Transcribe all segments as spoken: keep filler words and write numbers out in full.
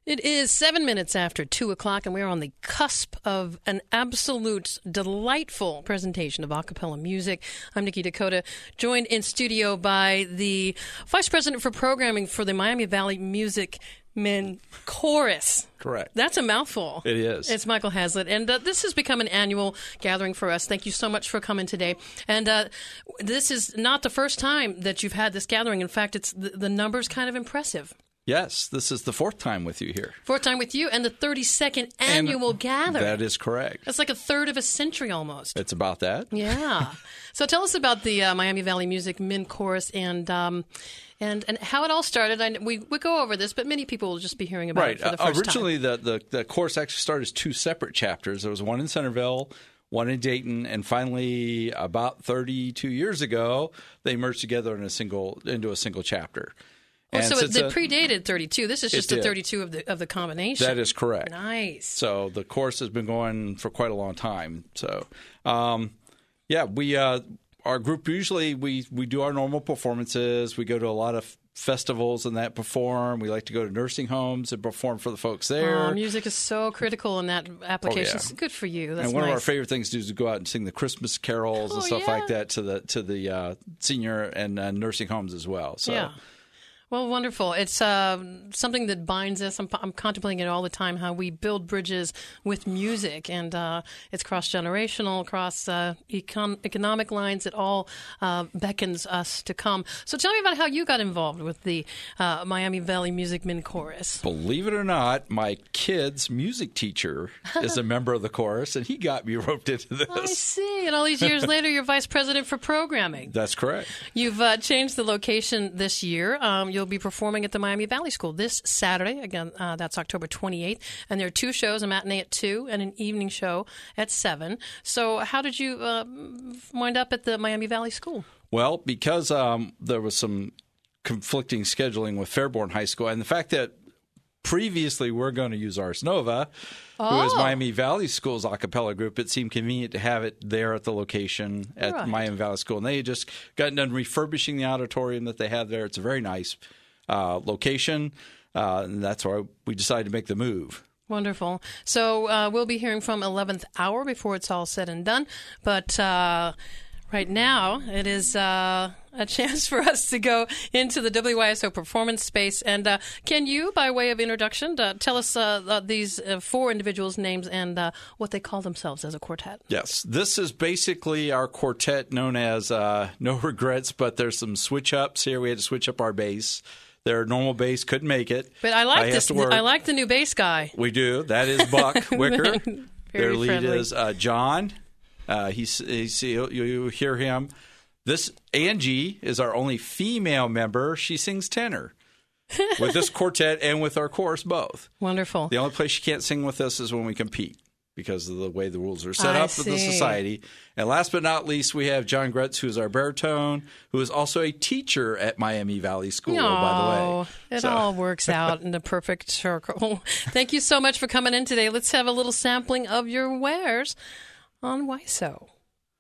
It is seven minutes after two o'clock, and we're on the cusp of an absolute delightful presentation of a cappella music. I'm Nikki Dakota, joined in studio by the Vice President for Programming for the Miami Valley Music Men Chorus. Correct. That's a mouthful. It is. It's Michael Hazlitt. And uh, this has become an annual gathering for us. Thank you so much for coming today. And uh, this is not the first time that you've had this gathering. In fact, it's the, the number's kind of impressive. Yes, this is the fourth time with you here. Fourth time with you, and the thirty-second annual and gathering. That is correct. That's like a third of a century almost. It's about that. Yeah. So tell us about the uh, Miami Valley Music Men Chorus and um, and and how it all started. I, we we go over this, but many people will just be hearing about right. it for the uh, first originally, time. Originally, the, the, the chorus actually started as two separate chapters. There was one in Centerville, one in Dayton, and finally, about thirty-two years ago, they merged together in a single into a single chapter. Oh, so it, it it predated thirty-two. This is just the thirty-two of the of the combination. That is correct. Nice. So the chorus has been going for quite a long time. So, um, yeah, we uh, our group usually we we do our normal performances. We go to a lot of festivals and that perform. We like to go to nursing homes and perform for the folks there. Oh, music is so critical in that application. Oh, yeah. Good for you. That's and one nice. of our favorite things to do is to go out and sing the Christmas carols oh, and stuff yeah. like that to the to the uh, senior and uh, nursing homes as well. So. Yeah. Well, wonderful. It's uh, something that binds us. I'm, I'm contemplating it all the time, how we build bridges with music. And uh, it's cross-generational, cross uh, econ- economic lines. It all uh, beckons us to come. So tell me about how you got involved with the uh, Miami Valley Music Men Chorus. Believe it or not, my kid's music teacher is a member of the chorus, and he got me roped into this. I see. And all these years later, you're Vice President for Programming. That's correct. You've uh, changed the location this year. Um, You'll be performing at the Miami Valley School this Saturday. Again, uh, that's October twenty-eighth. And there are two shows, a matinee at two and an evening show at seven. So how did you uh, wind up at the Miami Valley School? Well, because um, there was some conflicting scheduling with Fairborn High School, and the fact that previously we're going to use Ars Nova, oh. who is Miami Valley School's a cappella group, it seemed convenient to have it there at the location at right. Miami Valley School. And they had just gotten done refurbishing the auditorium that they have there. It's a very nice uh, location, uh, and that's why we decided to make the move. Wonderful. So uh, we'll be hearing from eleventh hour before it's all said and done. But uh, right now, it is uh, a chance for us to go into the W Y S O performance space. And uh, can you, by way of introduction, uh, tell us uh, uh, these uh, four individuals' names and uh, what they call themselves as a quartet? Yes. This is basically our quartet known as uh, No Regrets, but there's some switch-ups here. We had to switch up our bass. Their normal bass couldn't make it. But I like this. I like the new bass guy. We do. That is Buck Wicker. Their lead friendly. is uh, John. Uh, he's, he's you, you hear him. This Angie is our only female member. She sings tenor with this quartet and with our chorus both. Wonderful. The only place she can't sing with us is when we compete because of the way the rules are set I up see. with the society. And last but not least, we have John Gretz, who is our baritone, who is also a teacher at Miami Valley School, oh, by the way. It So. all works out in the perfect circle. Thank you so much for coming in today. Let's have a little sampling of your wares on W Y S O.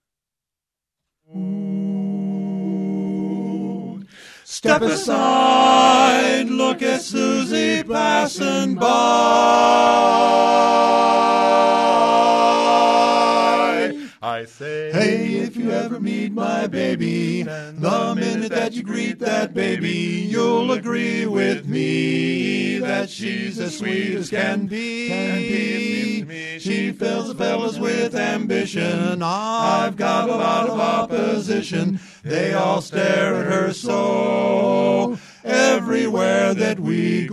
Step aside, look at Susie passing by. I say, hey, if you ever meet my baby, the minute that you greet that baby, you'll agree with me that she's as sweet as can be. Can be. She fills the fellas with ambition. I've got a lot of opposition. They all stare at her so everywhere that we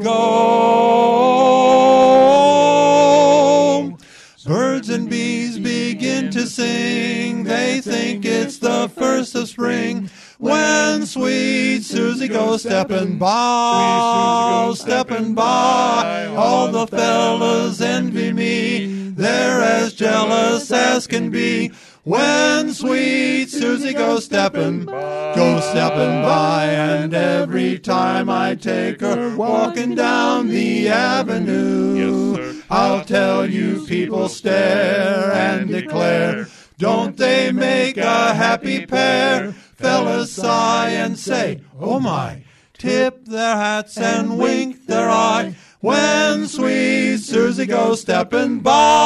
go. Birds and bees begin to sing. They think it's the first of spring. When sweet Susie goes stepping by, stepping by, all the fellas envy me. They're as jealous as can be. When sweet Susie goes stepping, goes stepping by, and every time I take her walking down the avenue, yes, I'll tell you people stare and declare, don't they make a happy pair? Fellas sigh and say, oh my, tip their hats and wink their eye when sweet Susie goes stepping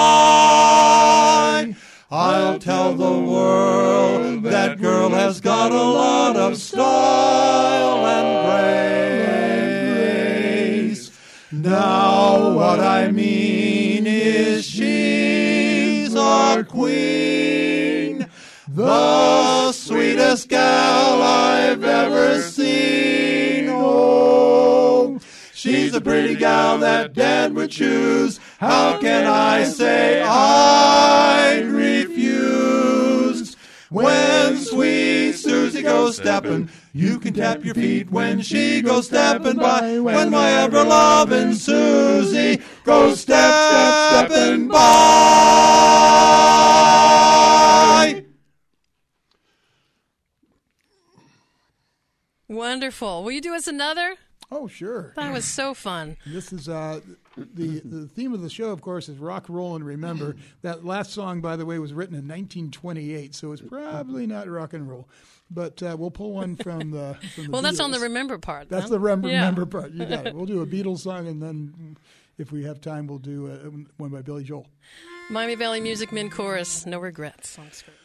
by. I'll tell the world that girl has got a lot of style and grace. Now what I mean is she's our queen, the sweetest gal I've ever seen. Oh, she's a pretty gal that Dad would choose. How can I say I'd refuse? When sweet Susie goes steppin', you can tap your feet when she goes steppin' by. When my ever-lovin' Susie goes step, step, steppin' by. Wonderful. Will you do us another? Oh, sure. That was so fun. This is uh, the the theme of the show, of course, is rock, roll, and remember. That last song, by the way, was written in nineteen twenty-eight, so it's probably not rock and roll. But uh, we'll pull one from the from the Well, that's Beatles. on the remember part. That's huh? the rem- Yeah. remember part. You got it. We'll do a Beatles song, and then if we have time, we'll do uh, one by Billy Joel. Miami Valley Music Men Chorus, No Regrets. On screen.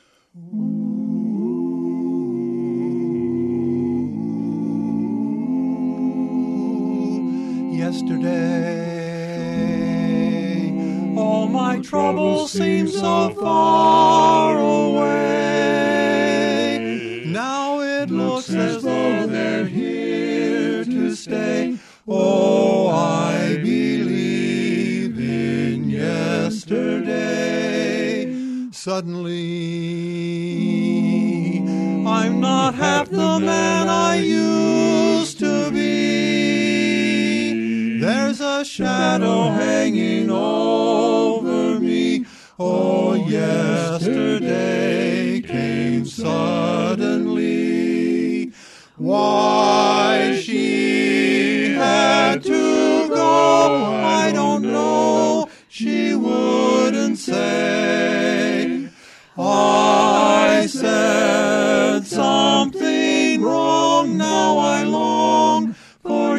Yesterday, all my troubles seem so far away. Now it looks as though they're here to stay. Oh, I believe in yesterday. Suddenly, I'm not half the man I used to be. There's a shadow hanging over me. Oh, yesterday came suddenly. Why she had to go, I don't know. She wouldn't say. I said something wrong. Now I long for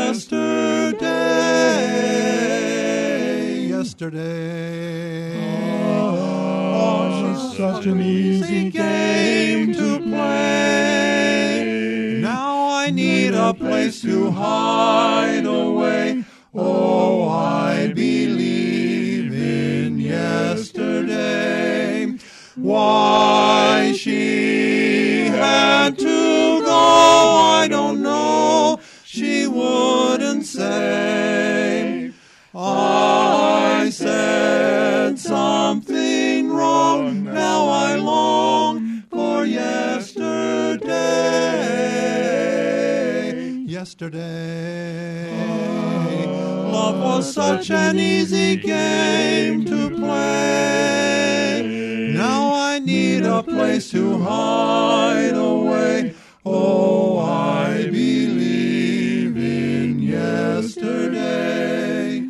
yesterday. Yesterday. Oh, she's such an easy game to play. Now I need a place to hide away. Oh, I believe in yesterday. Why she had to go, I don't know. She wouldn't say. I said something wrong. Now I long for yesterday. Yesterday, love was such an easy game to play. Now I need a place to hide away. Oh, I believe in yesterday.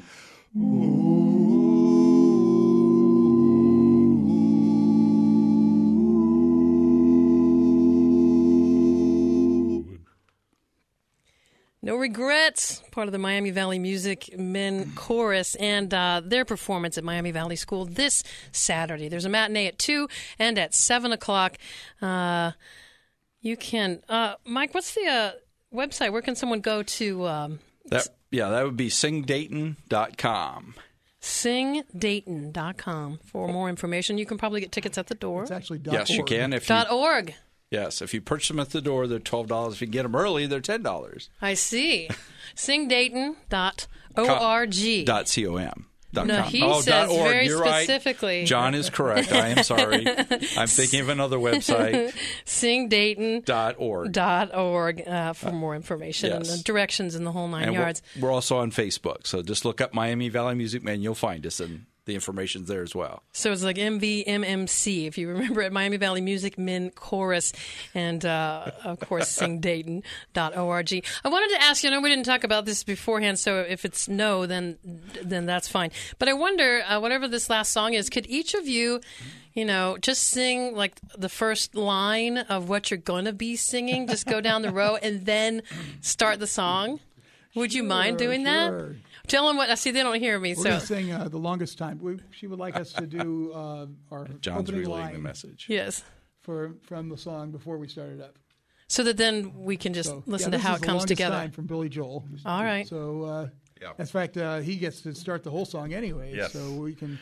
No Regrets, part of the Miami Valley Music Men Chorus, and uh, their performance at Miami Valley School this Saturday. There's a matinee at two and at seven o'clock. Uh, you can, uh, Mike, what's the uh, website? Where can someone go to? Um, That yeah, that would be sing dayton dot com. sing dayton dot com for more information. You can probably get tickets at the door. It's actually dot Yes, you org. can. If Dot you, org. yes, if you purchase them at the door, they're twelve dollars. If you get them early, they're ten dollars. I see. sing dayton dot org. Dot com. Dot No, com. he oh, says dot org. very You're specifically. Right. John is correct. I am sorry. I'm thinking of another website. sing dayton Dot org. dot org uh, for more information yes. and the directions in the whole nine And yards. we're, we're also on Facebook, so just look up Miami Valley Music Man. You'll find us, and the information's there as well. So it's like M V M M C, if you remember, at Miami Valley Music Men Chorus, and uh, of course, sing dayton dot org. I wanted to ask you, I know we didn't talk about this beforehand, so if it's no, then then that's fine. But I wonder, uh, whatever this last song is, could each of you, you know, just sing like the first line of what you're going to be singing, just go down the row, and then start the song? Would you mind doing Sure. that? Tell them what. I see they don't hear me. We're so going to sing uh, The Longest Time. We, she would like us to do uh, our John's opening relaying line the message. yes, for from the song before we start it up. so that then we can just So, listen yeah, to this how is it The comes Longest together. Time from Billy Joel. All right. So, uh, Yeah. in fact, uh, he gets to start the whole song anyway. Yes. So we can.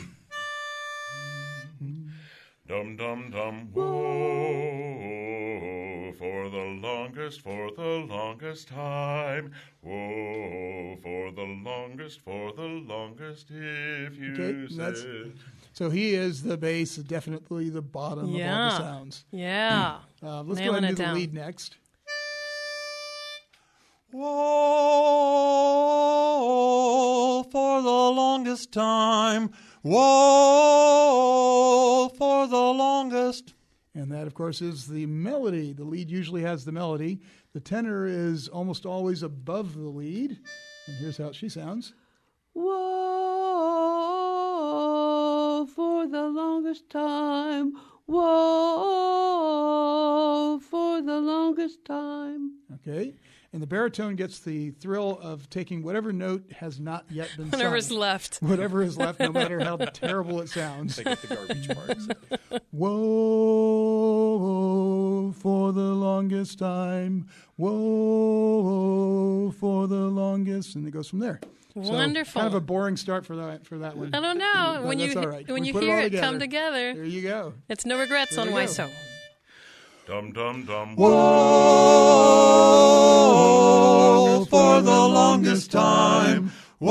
Dum dum dum, whoa, for the longest, for the longest time. Whoa, for the longest, for the longest, if you Okay, that's- said. So he is the bass, definitely the bottom of all Yeah. the sounds. Yeah. Uh, let's Nailing go ahead and it do the down. lead next. Whoa, for the longest time. Whoa, for the longest. And that, of course, is the melody. The lead usually has the melody. The tenor is almost always above the lead. And here's how she sounds. Whoa, for the longest time. Whoa, for the longest time. Okay. And the baritone gets the thrill of taking whatever note has not yet been Whatever's sung. left. Whatever is left, no matter how terrible it sounds. They get the garbage parts. Whoa, for the longest time. Whoa, for the longest. And it goes from there. So, Wonderful. kind of a boring start for that for that one. I don't know. But when that's you all right. when We you put it hear all it come together. together, There you go. it's no regrets There on you Why go. So. Dum dum dum, Whoa, for the longest time.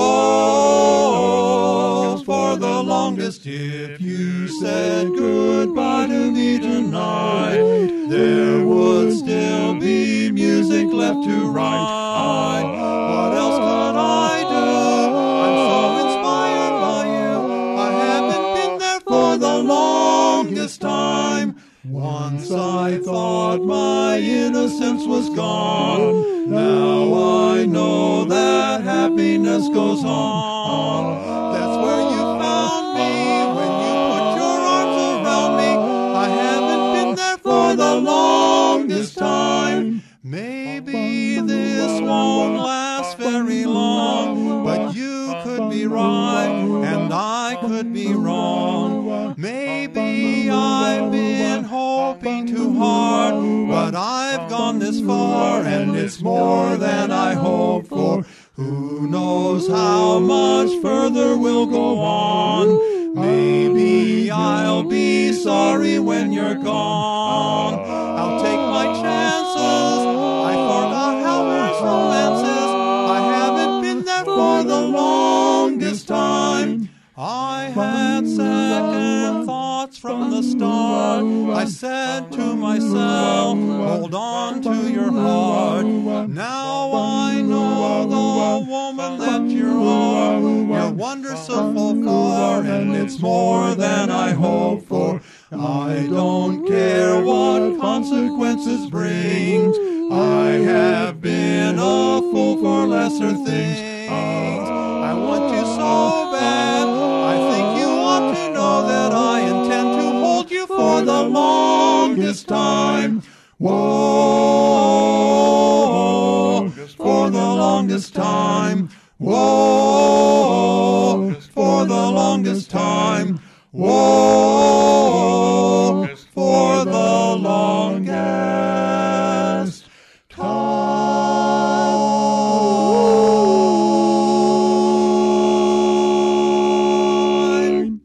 Whoa, for the longest. If you said goodbye to me tonight, there would still be music left to write. What else could I do? I'm so inspired by you. I haven't been there for the longest time. Once I thought my innocence was gone. Now I know that happiness goes on. That's where you found me when you put your arms around me. I haven't been there for the longest time. Maybe this won't last very long, but you could be right and I could be wrong. Maybe I've been hoping too hard, but I've gone this far and it's more than I hoped for. Who knows how much further we'll go on? Maybe I'll be sorry when you're gone. I'll take my chances. I forgot how there's romances. I haven't been there for the longest time. I had second thoughts from the start. I said to myself, hold on to your heart. Now I know the woman that you are. You're wonderful for, and it's more than I hoped for. I don't care what consequences bring. I have been a fool for lesser things. I want you so bad. I think you ought to know that I intend to hold you for the longest time. Whoa, for the longest time. Whoa, for the longest time. Whoa, for the longest time.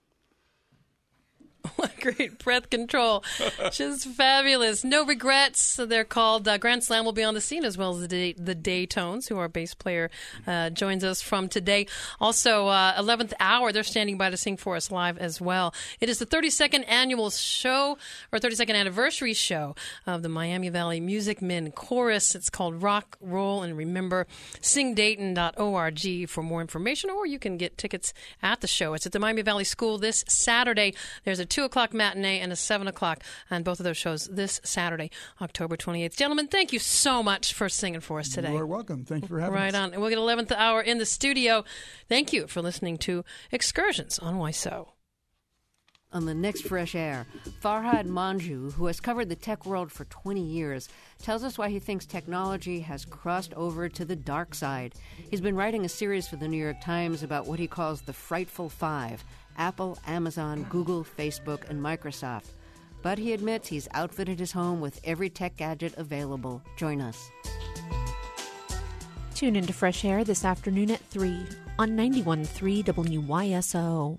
Great breath control. Just fabulous. No regrets. So they're called. Uh, Grand Slam will be on the scene as well as the day, the Daytones, who our bass player uh, joins us from today. Also, uh, eleventh hour, they're standing by to sing for us live as well. It is the thirty-second annual show, or thirty-second anniversary show of the Miami Valley Music Men Chorus. It's called Rock, Roll, and Remember. sing dayton dot org for more information, or you can get tickets at the show. It's at the Miami Valley School this Saturday. There's a two o'clock matinee and a seven o'clock on both of those shows this Saturday, October twenty-eighth. Gentlemen, thank you so much for singing for us today. You are welcome. Thank you for having Right us. on. And we'll get eleventh hour in the studio. Thank you for listening to Excursions on Why So. On the next Fresh Air, Farhad Manjoo, who has covered the tech world for twenty years, tells us why he thinks technology has crossed over to the dark side. He's been writing a series for the New York Times about what he calls the Frightful Five: Apple, Amazon, Google, Facebook, and Microsoft. But he admits he's outfitted his home with every tech gadget available. Join us. Tune into Fresh Air this afternoon at three on ninety-one point three W Y S O.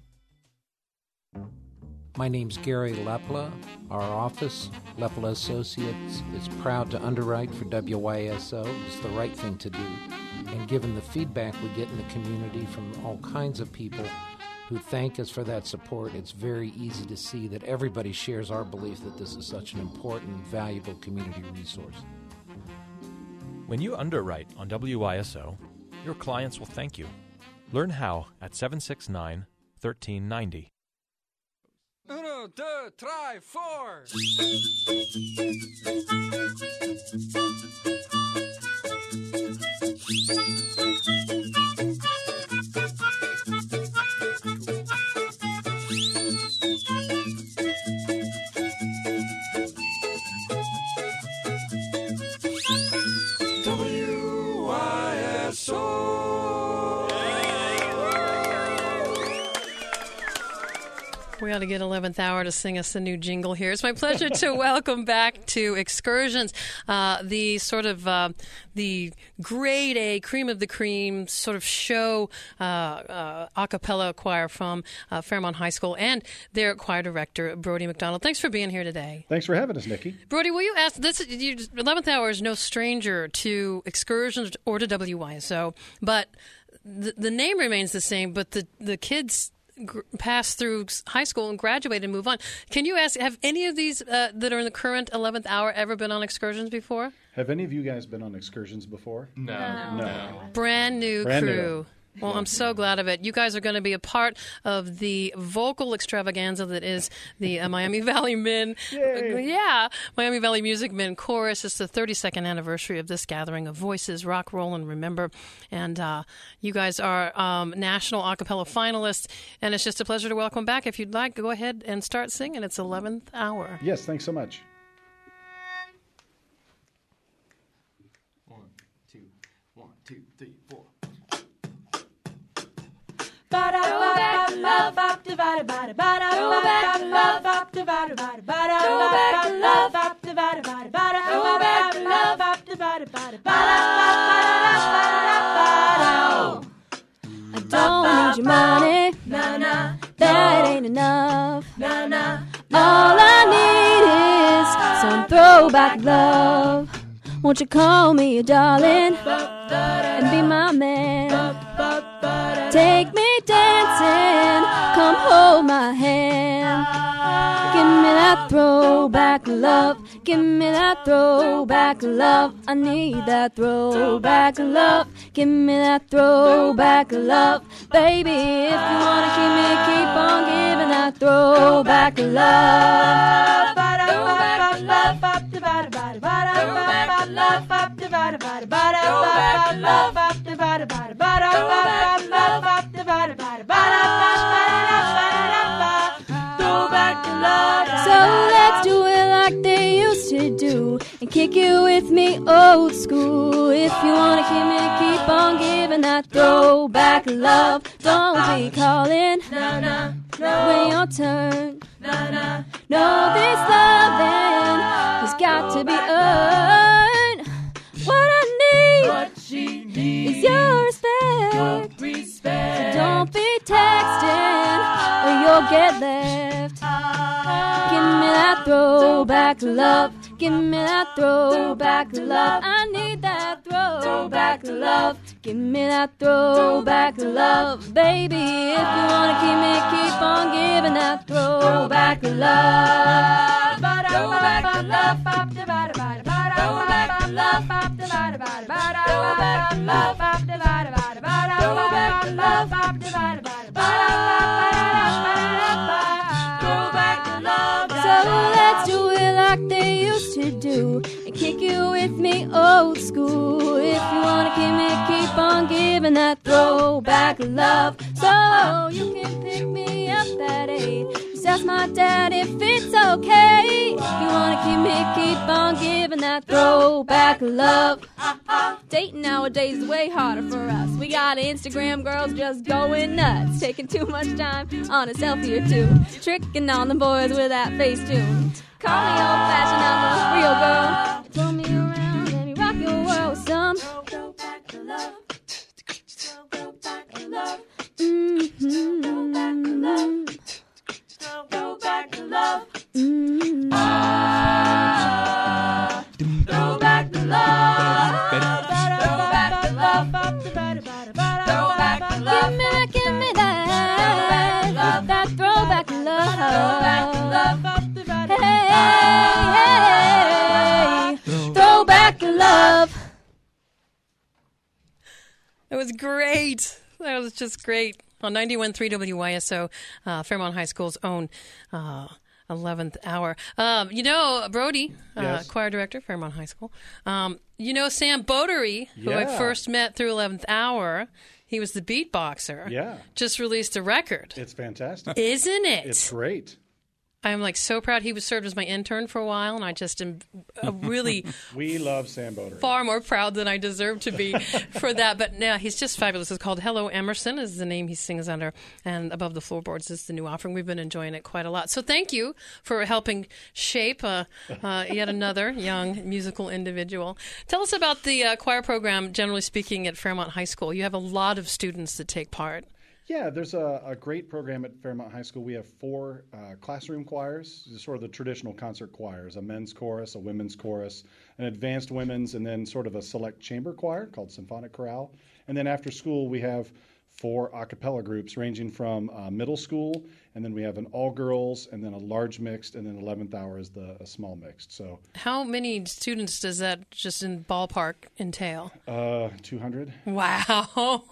My name's Gary Lepla. Our office, Lepla Associates, is proud to underwrite for W Y S O. It's the right thing to do. And given the feedback we get in the community from all kinds of people who thank us for that support, it's very easy to see that everybody shares our belief that this is such an important, valuable community resource. When you underwrite on W Y S O, your clients will thank you. Learn how at seven six nine, one three nine zero. Uno, deux, tres, four. W Y S O. We ought to get eleventh hour to sing us a new jingle here. It's my pleasure to welcome back to Excursions, uh, the sort of uh, the grade A, cream of the cream sort of show uh, uh, a cappella choir from uh, Fairmont High School and their choir director, Brody McDonald. Thanks for being here today. Thanks for having us, Nikki. Brody, will you ask, this you, eleventh hour is no stranger to Excursions or to W Y S O, but the, the name remains the same, but the, the kids pass through high school and graduate and move on. Can you ask, have any of these uh, that are in the current eleventh hour ever been on Excursions before? Have any of you guys been on Excursions before? No. No. no. Brand new Brand crew. New. Well, I'm so glad of it. You guys are going to be a part of the vocal extravaganza that is the uh, Miami Valley Men. Yay. Yeah, Miami Valley Music Men Chorus. It's the thirty-second anniversary of this gathering of voices, rock, roll, and remember. And uh, you guys are um, national a cappella finalists, and it's just a pleasure to welcome back. If you'd like, go ahead and start singing. It's eleventh hour. Yes, thanks so much. One, two, one, two, three, four. Ba-da, ba-da, love, up, divided, ba-da, ba-da, ba-da, love, up, divided, ba-da, ba-da, ba-da, love, up, divided, ba-da, ba-da, ba-da, love, up, divided, ba-da, ba-da, ba-da, I don't need your money, na na, that ain't enough. na na, All I need is some throwback love. Won't you call me your darling and be my man? Take me dancing, come hold my hand. Give me that throwback love, give me that throwback love. I need that throwback love, give me that throwback love. Baby, if you wanna keep me, keep on giving that throwback love. Throwback love, up, divided, ba-da, ba-da, love, up, divided, ba-da, ba-da, love, up, divided, ba-da, ba-da, love, up, divided, ba-da, ba-da, throwback love. So let's do it like they used to do and kick it with me old school. If you wanna keep me, keep on giving that throwback love. Don't be calling when your turn. No, this loving has got to be earned. What I need is your respect. So don't be texting or you'll get left. Give me that throwback love. Give me that throwback love. I need that throwback love. Give me that throwback love. Baby, if you wanna keep me, keep on giving that throwback love. Throwback love, up, divided, ba-da, ba-da, throwback love, up, divided, ba-da, ba-da, throwback love, up, divided, ba-da, ba-da, throwback love, up, divided, ba-da, ba-da, throwback love. So let's do it like they used to do and kick you with me old school. If you wanna keep me, keep on giving that throwback love. So you can pick me up at eight, ask my dad if it's okay. If you wanna keep me, keep on giving that throwback love. Dating nowadays is way harder for us. We got Instagram girls just going nuts, taking too much time on a selfie or two, tricking on the boys with that Facetune. Call me old-fashioned, I'm a real girl. Throw me around, let me rock your world with some throwback love. Throwback love. Mm-hmm. Throwback love. Throwback love. Mm-hmm. Ah, throwback love. Throwback love. Throwback love. Give me that, give me that. That throwback love. Throwback love. Hey, hey. Throwback love. It was great. That was just great. On ninety-one point three W Y S O, uh, Fairmont High School's own uh, eleventh hour. Um, you know, Brody, uh, Yes. choir director, Fairmont High School. Um, you know Sam Bodery, who I Yeah. first met through eleventh hour. He was the beatboxer. Yeah. Just released a record. It's fantastic. Isn't it? It's great. I'm like so proud. He was served as my intern for a while, and I just am uh, really We love Sam Bodery. far more proud than I deserve to be for that. But yeah, he's just fabulous. It's called Hello Emerson is the name he sings under, and Above the Floorboards is the new offering. We've been enjoying it quite a lot. So thank you for helping shape uh, uh, yet another young musical individual. Tell us about the uh, choir program, generally speaking, at Fairmont High School. You have a lot of students that take part. Yeah, there's a, a great program at Fairmont High School. We have four uh, classroom choirs, sort of the traditional concert choirs, a men's chorus, a women's chorus, an advanced women's, and then sort of a select chamber choir called Symphonic Chorale. And then after school, we have four a cappella groups ranging from uh, middle school, and then we have an all-girls, and then a large mixed, and then eleventh hour is the a small mixed. So How many students does that just in ballpark entail? uh, two hundred. Wow.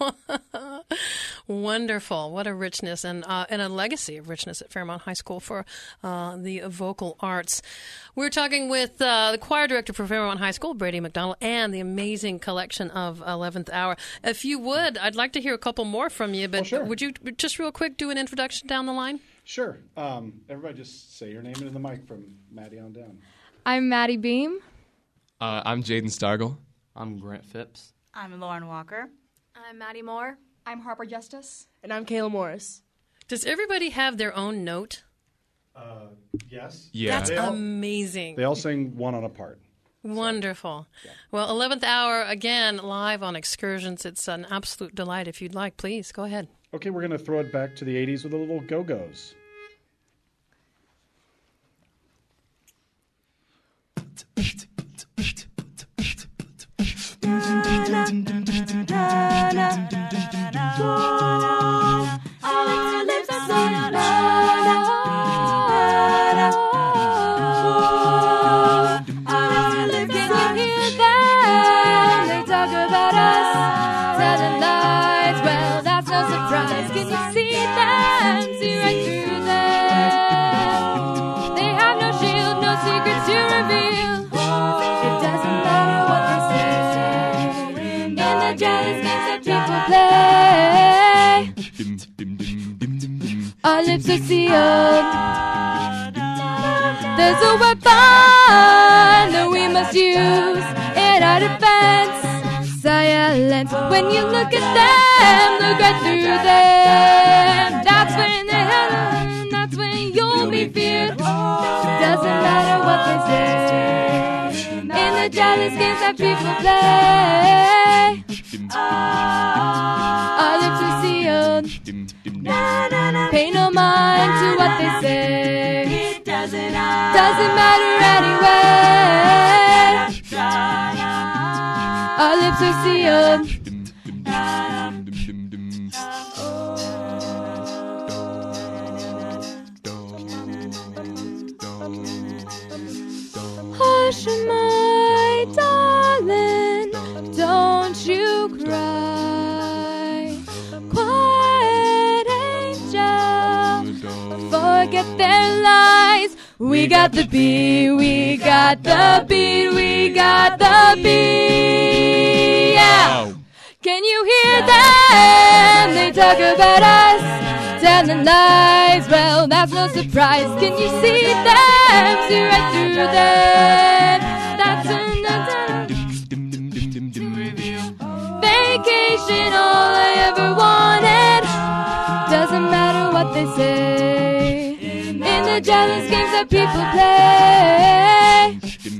Wonderful. What a richness and uh, and a legacy of richness at Fairmont High School for uh, the vocal arts. We're talking with uh, the choir director for Fairmont High School, Brady McDonald, and the amazing collection of eleventh hour. If you would, I'd like to hear a couple more from you, but Oh, sure. would you just real quick do an introduction down the line? Sure. Um, everybody just say your name into the mic from Maddie on down. I'm Maddie Beam. Uh, I'm Jaden Stargle. I'm Grant Phipps. I'm Lauren Walker. I'm Maddie Moore. I'm Harper Justice. And I'm Kayla Morris. Does everybody have their own note? Uh, yes. Yeah. That's They all- amazing. They all sing one on a part. Wonderful. Well, eleventh hour, again, live on Excursions. It's an absolute delight. If you'd like, please, go ahead. Okay, we're going to throw it back to the eighties with a little Go-Go's. Our lips are sealed. There's a weapon that we must use in our defense. Silence. When you look at them, look right through them. That's when they have, that's when you'll be feared. Doesn't matter what they say. In the jealous games that people play, our lips are sealed. Pay no mind to what they say. It doesn't matter anyway. Our lips are sealed. Hush, my darling, don't you cry. Quiet angel, forget their lies. We got the beat, we got the beat, we got the beat. Yeah. Can you hear them? They talk about us, telling lies. Well, that's no surprise. Can you see them? See right through them. That's another vacation, all I ever wanted. Doesn't matter what they say in the jealous games that people play.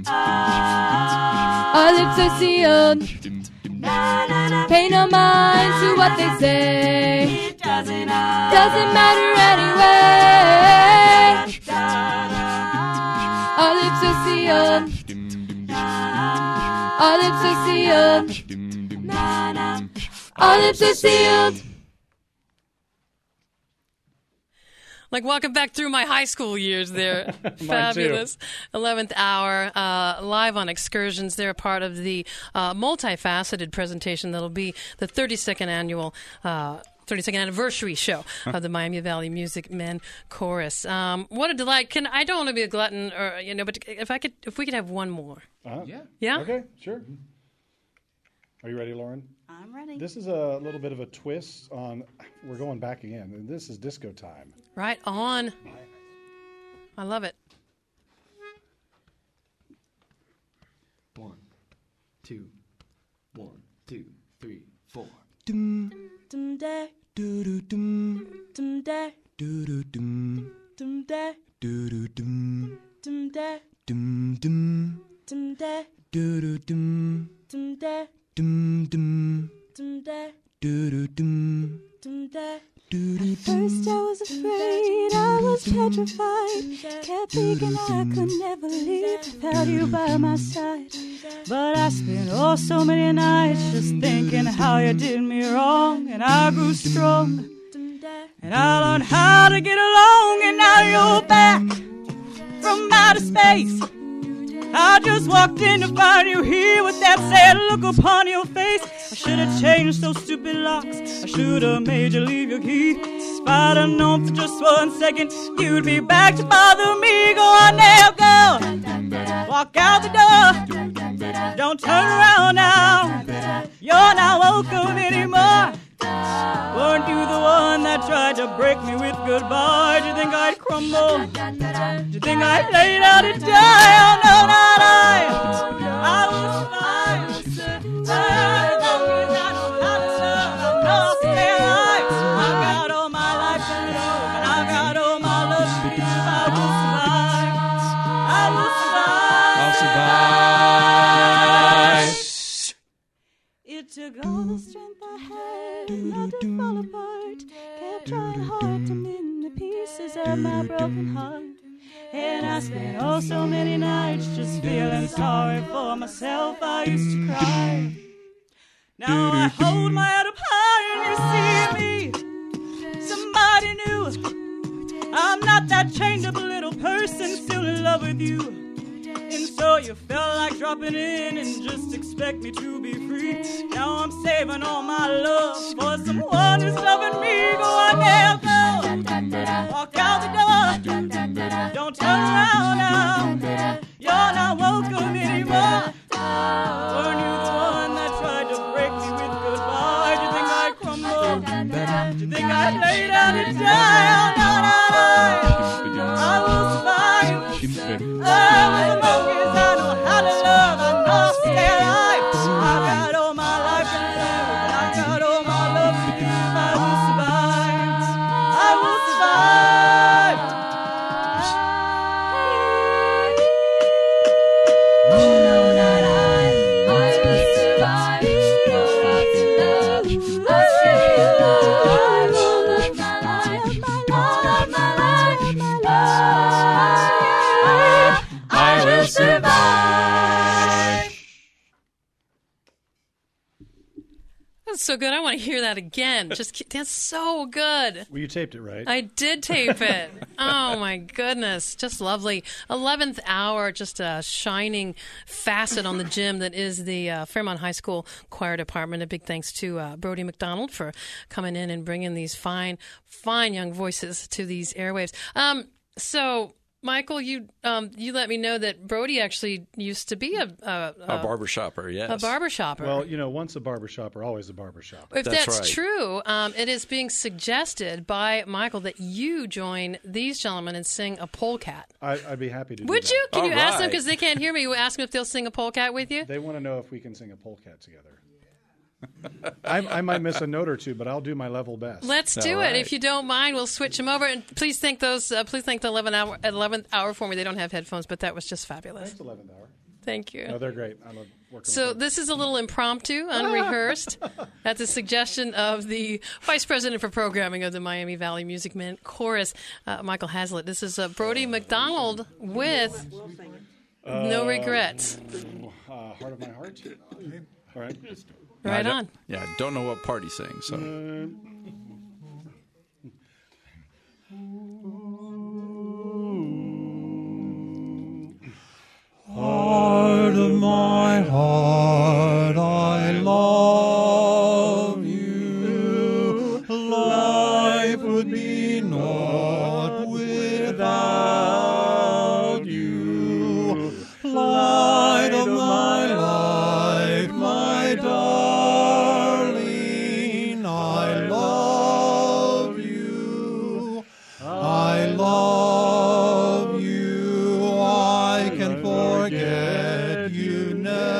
Our lips are sealed. Pay no mind to what they say. Doesn't matter anyway. Our lips are sealed. Our lips are sealed. Our lips are sealed. Like walking back through my high school years there. Fabulous. eleventh hour, uh, live on Excursions. They're a part of the uh, multifaceted presentation that'll be the thirty-second annual uh, thirty-second anniversary show of the Miami Valley Music Men Chorus. Um, what a delight. Can I don't want to be a glutton, or you know, but if I could, if we could have one more. Uh-huh. Yeah. Yeah? Okay, sure. Are you ready, Lauren? I'm ready. This is a little bit of a twist on, we're going back again. This is disco time. Right on. I love it. One, two, one, two, three, four. Dum dum da do do dum dum da do do dum dum da do do dum dum da dum dum dum da do do dum dum da dum dum dum da do do dum dum da. At first I was afraid, I was petrified. Kept thinking I could never leave without you by my side. But I spent oh so many nights just thinking how you did me wrong. And I grew strong, and I learned how to get along. And now you're back from outer space. I just walked in to find you here with that sad look upon your face. I should have changed those stupid locks. I should have made you leave your key. If I'd have known for just one second you'd be back to bother me. Go on now, go. Walk out the door. Don't turn around now. You're not welcome anymore. Weren't you the one that tried to break me with goodbye? Did you think I'd crumble? Did you think I'd lay down and die? Oh no, not I. I was fine. I know how to love. I know I'll stay alive. I've got all my life to love, and I've got all my love to give. I will survive. I will survive. I'll survive. It took all the strength I had not to fall apart. Kept trying hard to mend the pieces of my broken heart. And I spent oh so many nights just feeling sorry for myself. I used to cry. Now I hold my head up high and you see me, somebody new. I'm not that chained up little person still in love with you. And so you felt like dropping in and just expect me to be free. Now I'm saving all my love for someone who's loving me. Go on now, go. Walk out the door. Don't turn around now. You're not welcome anymore. Weren't you the one that tried to break me with goodbye? Do you think I'd crumble? Do you think I'd lay down and die? Oh, no, no, no. I will survive. Oh, with the monkeys, I know how to love. I know I'll stay alive. I've got all my life to live, and I've got all my love to give. I will survive. I will survive. Oh, no, not I. I will survive. For us to love, I'll stay alive. All of my life, all of my life, my life. I will survive. That's so good. I want to hear that again. Just keep- that's so good. Well, you taped it, right? I did tape it. Oh, my goodness. Just lovely. eleventh hour, just a shining facet on the gym that is the uh, Fairmont High School Choir Department. A big thanks to uh, Brody McDonald for coming in and bringing these fine, fine young voices to these airwaves. Um, so Michael, you um, you let me know that Brody actually used to be a a, a, a barber shopper. Yes, a barber shopper. Well, you know, once a barber shopper, always a barber shopper. If that's, that's right. true, um, it is being suggested by Michael that you join these gentlemen and sing a polecat. I, I'd be happy to. Would do you? that. Can you All ask them right. because they can't hear me? You ask them if they'll sing a polecat with you. They want to know if we can sing a polecat together. I, I might miss a note or two, but I'll do my level best. Let's do All it. right. If you don't mind, we'll switch them over. And please thank those. Uh, please thank the eleventh hour, eleventh hour for me. They don't have headphones, but that was just fabulous. Thanks, eleventh hour. Thank you. No, they're great. I love working So with them. this is a little impromptu, unrehearsed, at the suggestion of the Vice President for Programming of the Miami Valley Music Man Chorus, uh, Michael Hazlitt. This is uh, Brody McDonald with No Uh, Regrets. Uh, Heart of My Heart. All right. Right I don't- on. Yeah, don't know what part he sings. So. Heart of my heart, I love you. Life would be naught without you. Light of my life, my darling, I love you. I love you. I can forget you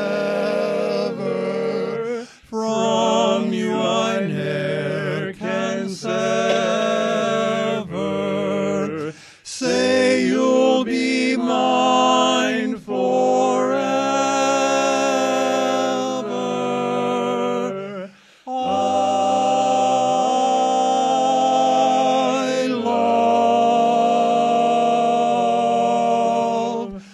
never. From you I ne'er can sever. Say you'll be mine forever. I love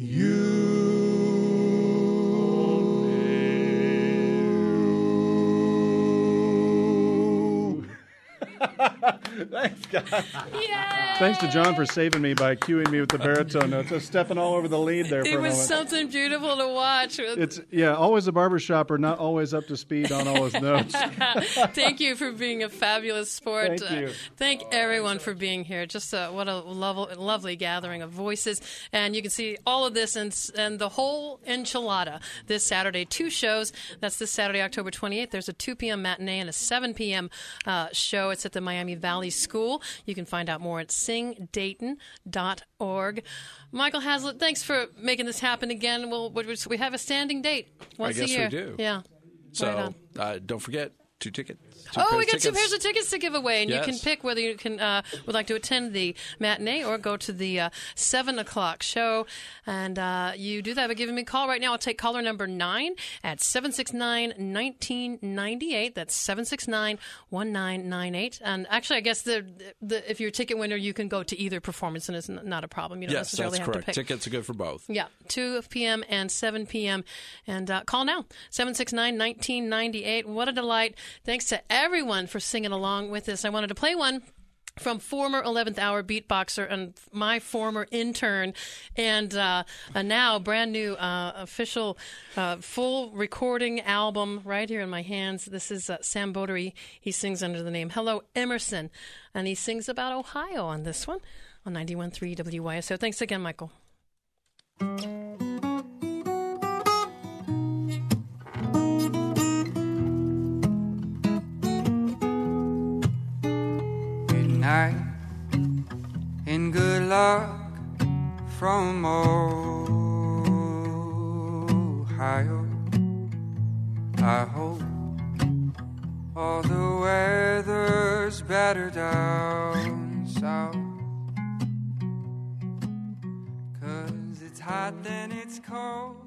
you. Thanks, guys. Thanks to John for saving me by cueing me with the baritone notes. I was stepping all over the lead there for It a was moment. something beautiful to watch. It's yeah, always a barber shopper, not always up to speed on all his notes. Thank you for being a fabulous sport. Thank you. Uh, thank everyone for being here. Just uh, what a lovely, lovely gathering of voices. And you can see all of this and, and the whole enchilada this Saturday. Two shows. That's this Saturday, October twenty-eighth. There's a two p.m. matinee and a seven p.m. Uh, show. It's at the Miami Valley School. You can find out more at sing dayton dot org. Michael Hazlitt, thanks for making this happen again. We'll, we have a standing date once I guess a year. we do. Yeah. So Right on. uh, don't forget two tickets. Two Oh, pairs we of got two tickets. pairs of tickets to give away, and Yes. you can pick whether you can uh, would like to attend the matinee or go to the uh, seven o'clock show. And uh, you do that by giving me a call right now. I'll take caller number nine at seven six nine, one nine nine eight. That's seven six nine, one nine nine eight. And actually, I guess the, the if you're a ticket winner, you can go to either performance, and it's n- not a problem. You don't Yes, necessarily that's have correct. to pick. Tickets are good for both. Yeah, two p.m. and seven p.m. And uh, call now, seven six nine, one nine nine eight. What a delight. Thanks to everyone for singing along with us. I wanted to play one from former eleventh hour beatboxer and my former intern, and uh, a now brand new uh, official uh, full recording album right here in my hands. This is uh, Sam Bodery. He sings under the name Hello Emerson, and he sings about Ohio on this one on ninety-one point three W Y S O. Thanks again, Michael. Good night and good luck from Ohio. I hope all the weather's better down south, 'cause it's hot then it's cold.